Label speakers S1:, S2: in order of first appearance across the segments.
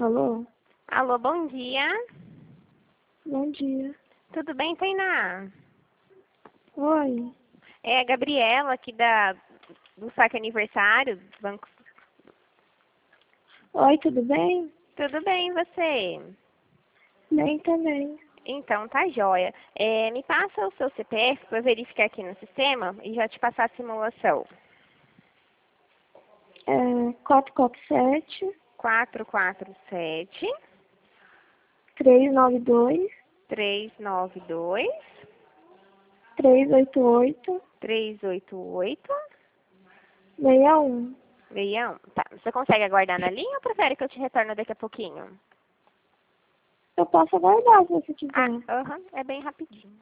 S1: Alô?
S2: Alô, bom dia.
S1: Bom dia.
S2: Tudo bem, Tainá?
S1: Oi.
S2: É a Gabriela aqui do Saque Aniversário do Banco.
S1: Oi, tudo bem?
S2: Tudo bem, e você?
S1: Bem também.
S2: Então, tá joia. Me passa o seu CPF para verificar aqui no sistema e já te passar a simulação.
S1: 447
S2: 447
S1: 392
S2: 392
S1: 388
S2: 388
S1: 61.
S2: 61. Tá, você consegue aguardar na linha ou prefere que eu te retorne daqui a pouquinho?
S1: Eu posso aguardar se você
S2: Ah,
S1: quiser.
S2: é bem rapidinho.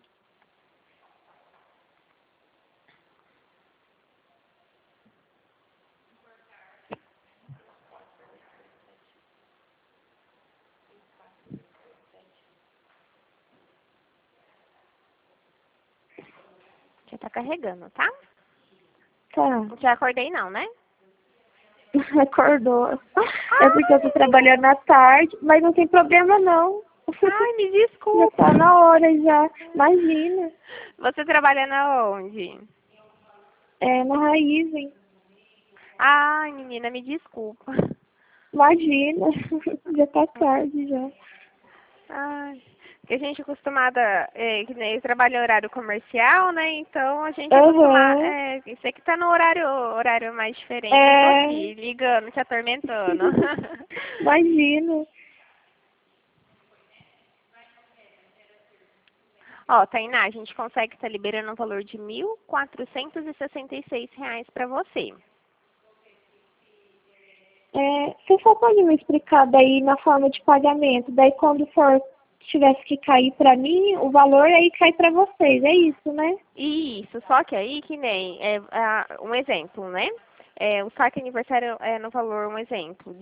S2: Já tá carregando, tá?
S1: Tá.
S2: Não te acordei não, né?
S1: Acordou. É porque eu tô trabalhando à tarde, mas não tem problema não.
S2: Ai, me
S1: Já
S2: desculpa.
S1: tá na hora já. Imagina.
S2: Você trabalha na onde?
S1: É na raiz, hein?
S2: Ai, menina, me desculpa.
S1: Imagina. Já tá tarde já.
S2: Ai, porque a gente é acostumada, que nem eu trabalho em horário comercial, né? Então a gente é acostumada.
S1: Aham.
S2: Isso aqui tá no horário mais diferente. Eu tô
S1: É.
S2: aqui, ligando, te atormentando.
S1: Imagina.
S2: Ó, Tainá, a gente consegue estar liberando um valor de R$ 1.466 para você.
S1: Você só pode me explicar daí na forma de pagamento? Daí quando for, tivesse que cair pra mim, o valor aí cai pra vocês, é isso, né?
S2: Isso, só que aí que nem um exemplo, né? O saque aniversário é no valor, um exemplo,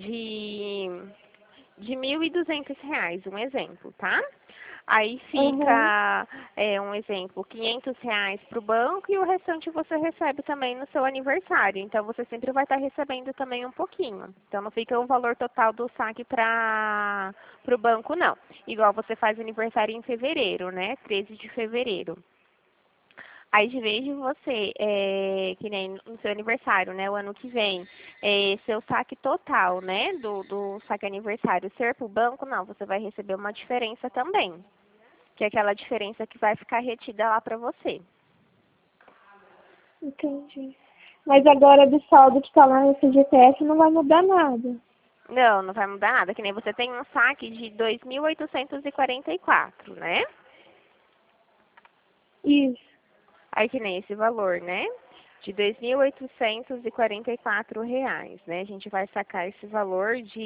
S2: de R$ 1.200, um exemplo, tá? Aí
S1: Aham.
S2: fica, um exemplo, R$ 500 para o banco e o restante você recebe também no seu aniversário. Então você sempre vai estar recebendo também um pouquinho. Então não fica o valor total do saque para o banco, não. Igual você faz aniversário em fevereiro, né? 13 de fevereiro. Aí, de vez de você, que nem no seu aniversário, né, o ano que vem, seu saque total, né, do saque aniversário ser para o banco, não, você vai receber uma diferença também, que é aquela diferença que vai ficar retida lá para você.
S1: Entendi. Mas agora do saldo que tá lá no FGTS não vai mudar nada.
S2: Não, não vai mudar nada, que nem você tem um saque de 2.844, né?
S1: Isso.
S2: Aí que nem esse valor, né? De R$ 2.844, né? A gente vai sacar esse valor de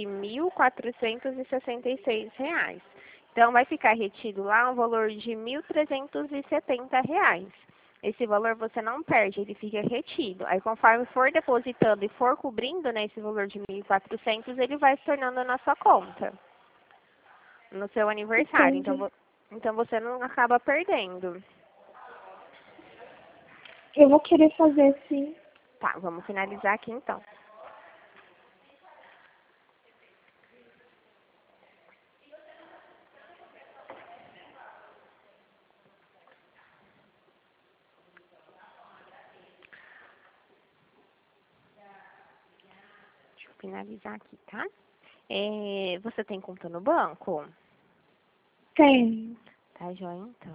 S2: R$ 1.466. Então, vai ficar retido lá um valor de R$ 1.370. Esse valor você não perde, ele fica retido. Aí, conforme for depositando e for cobrindo, né, esse valor de 1.400, ele vai se tornando na sua conta, no seu aniversário.
S1: Entendi.
S2: Então você não acaba perdendo.
S1: Eu vou querer fazer sim.
S2: Tá, vamos finalizar aqui então. Deixa eu finalizar aqui, tá? Você tem conta no banco?
S1: Tenho.
S2: Tá, joia, então.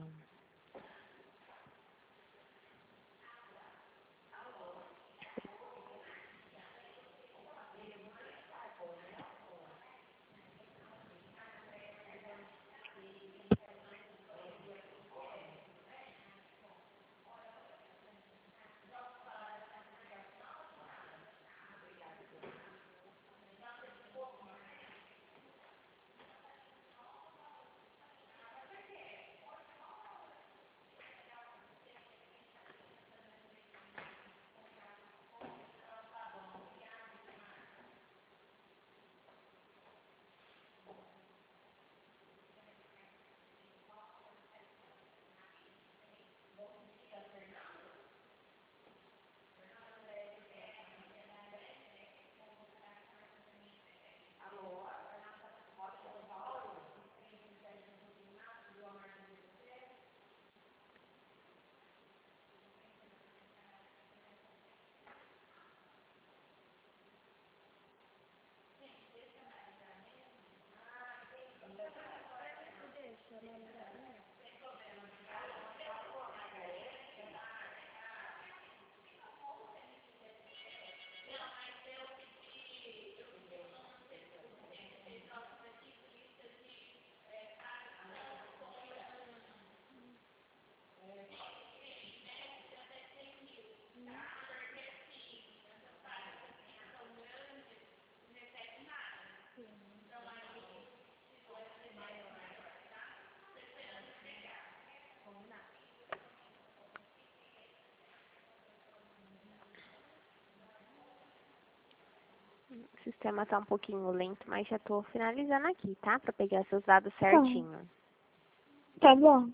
S2: O sistema tá um pouquinho lento, mas já tô finalizando aqui, tá? Pra pegar seus dados certinho.
S1: Tá bom.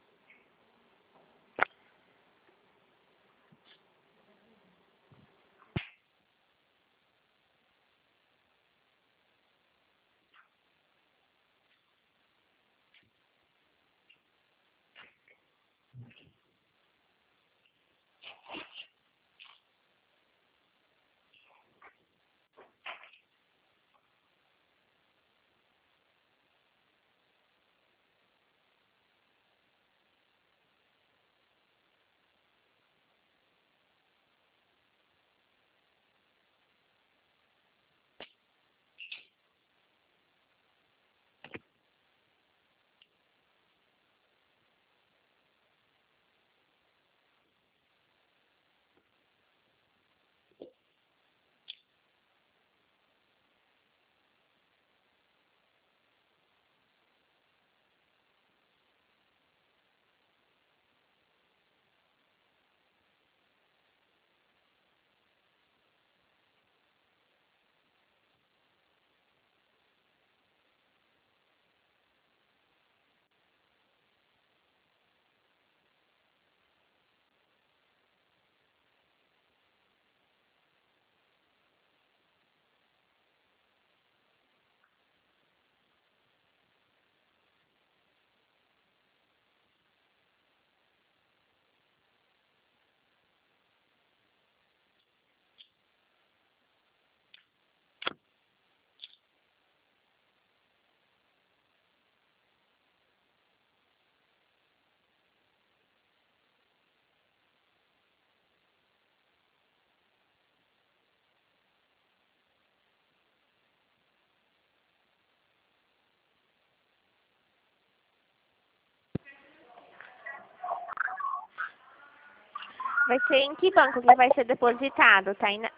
S2: Vai ser em que banco que vai ser depositado, Tainá?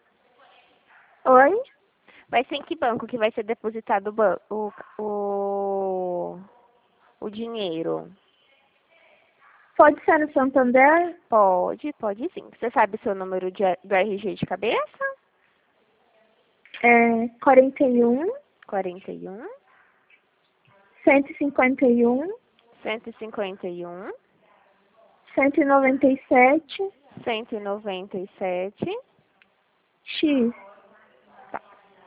S1: Oi?
S2: Vai ser em que banco que vai ser depositado o dinheiro?
S1: Pode ser no Santander?
S2: Pode sim. Você sabe o seu número do RG de cabeça?
S1: É 41,
S2: 41,
S1: 151,
S2: 151,
S1: 197,
S2: 197.
S1: X.
S2: Tá.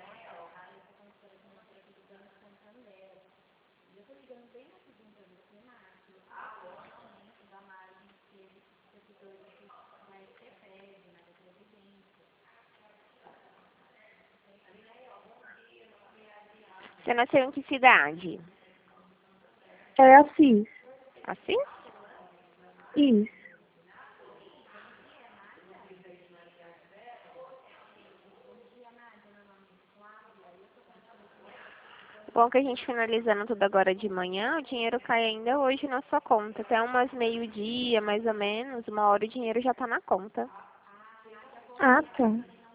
S2: Você nasceu em que cidade?
S1: É Assis.
S2: Assim?
S1: Isso.
S2: Bom que a gente finalizando tudo agora de manhã, o dinheiro cai ainda hoje na sua conta. Até umas meio-dia, mais ou menos, 1 hora o dinheiro já tá na conta.
S1: Ah, tá.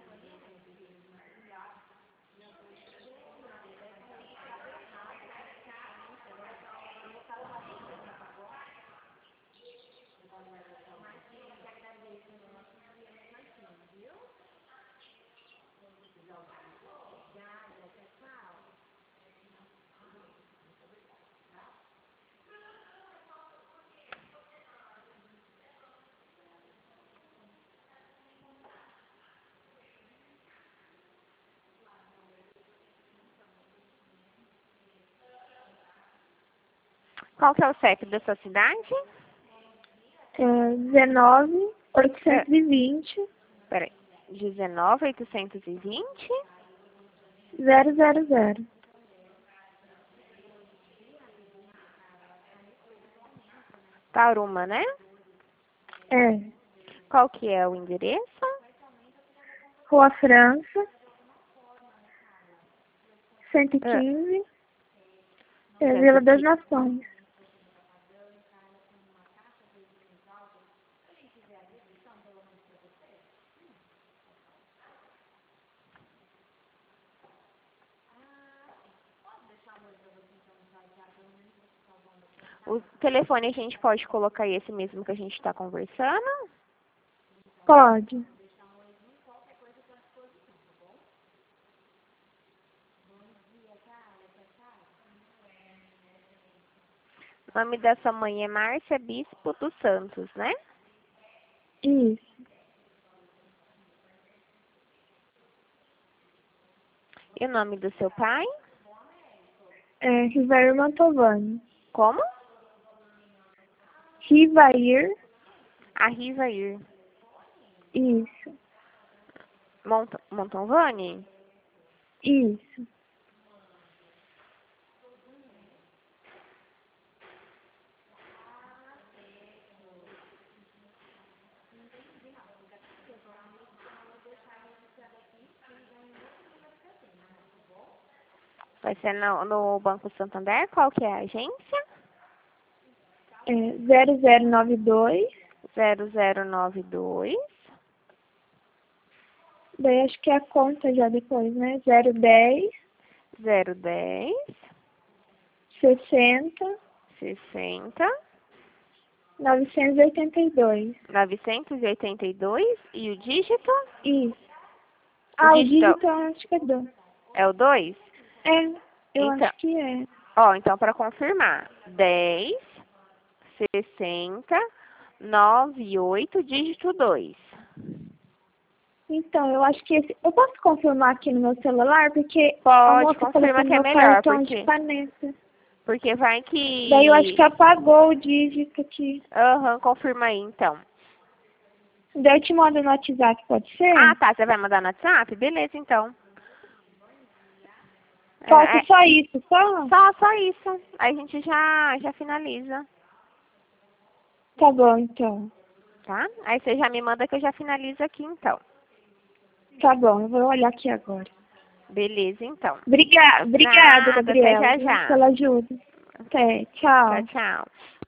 S2: Qual que é o CEP da sua cidade?
S1: É 19,
S2: É,
S1: 820,
S2: peraí. 19.820.
S1: 000.
S2: Taruma, né?
S1: É.
S2: Qual que é o endereço?
S1: Rua França,
S2: É,
S1: 115, Vila das
S2: 115.
S1: Nações.
S2: O telefone a gente pode colocar esse mesmo que a gente está conversando?
S1: Pode.
S2: O nome da sua mãe é Márcia Bispo dos Santos, né?
S1: Isso.
S2: E o nome do seu pai?
S1: É Rivair Mantovani.
S2: Como?
S1: Rivair.
S2: Arrivair.
S1: Isso.
S2: Montovani?
S1: Isso.
S2: Vai ser no Banco Santander? Qual que é a agência?
S1: É 0092.
S2: 0092.
S1: Daí acho que é a conta já depois, né? 010
S2: 010
S1: 60
S2: 60
S1: 982.
S2: 982 e o dígito?
S1: Isso.
S2: O
S1: Ah, o
S2: dígito
S1: dígito eu acho que é 2.
S2: é o 2?
S1: É, eu
S2: Então,
S1: acho que é.
S2: ó, então para confirmar, 10 60 98 dígito 2.
S1: Então, eu acho que esse... Eu posso confirmar aqui no meu celular, porque a
S2: Pode,
S1: moça falou
S2: confirma
S1: que
S2: que é
S1: meu
S2: melhor,
S1: cartão de
S2: porque
S1: caneta.
S2: vai
S1: Daí eu acho que
S2: que...
S1: apagou o dígito aqui.
S2: Aham, confirma aí então.
S1: Daí eu te mando no WhatsApp, pode
S2: Ah,
S1: ser?
S2: tá, você vai mandar no WhatsApp? Beleza, então.
S1: Falta só isso, só?
S2: Só isso. Aí a gente já finaliza,
S1: Tá bom, então.
S2: tá? Aí você já me manda que eu já finalizo aqui, então.
S1: Tá bom, eu vou olhar aqui agora.
S2: Beleza, então.
S1: Obrigada,
S2: Nada, até
S1: Gabriela,
S2: já
S1: viu,
S2: já.
S1: pela ajuda. Até,
S2: Tchau,
S1: tchau.
S2: tchau.